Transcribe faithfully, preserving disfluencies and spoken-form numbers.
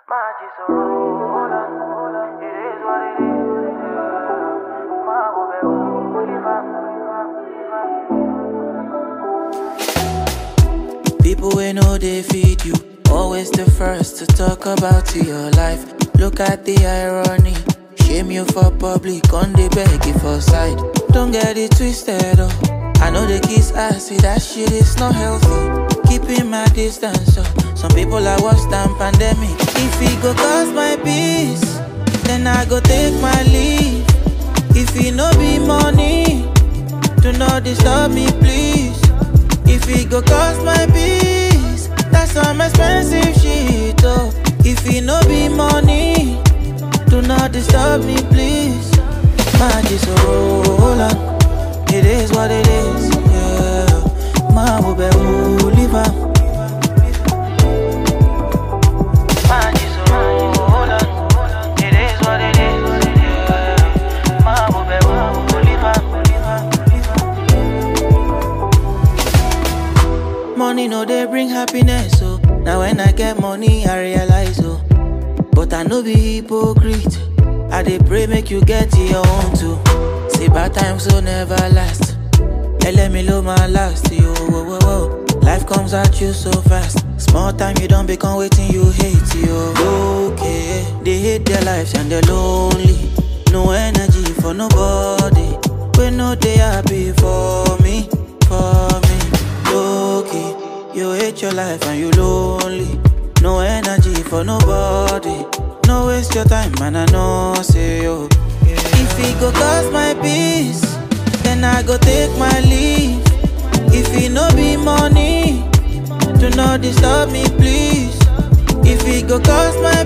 Magic so hold on, hold on. It is what it is. Yeah. Ma wo be wo live. People wey no dey feed you, always the first to talk about your life. Look at the irony. Shame you for public, on the beg you for side. Don't get it twisted, oh. I know the kiss ass, see that shit is not healthy. Keeping my distance, oh. Some people are worse than pandemic. If it go cost my peace, then I go take my leave. If it no be money, do not disturb me, please. If it go cost my peace, that's some expensive shit, oh. If it no be money, do not disturb me, please. Magic so hold on. It is what it is, yeah. Ma wo be wo live am. Magic so hold on. It is what it is, yeah. Ma wo be wo live am. Money no dey bring happiness, so now when I get money I realize, oh. But I no be hypocrite. I dey pray make you get your own too. Say bad times will never last. Hey, let me low my last, yo. Whoa, whoa, whoa. Life comes at you so fast. Small time you don't become waiting you hate, yo. Okay, they hate their lives and they're lonely. No energy for nobody. We know they happy for me, for me. Okay, you hate your life and you lonely. No energy for nobody. No waste your time, man, I know, say yo. Yeah. If it go cost my peace, then I go take my leave. If it no be money, do not disturb me, please. If it go cost my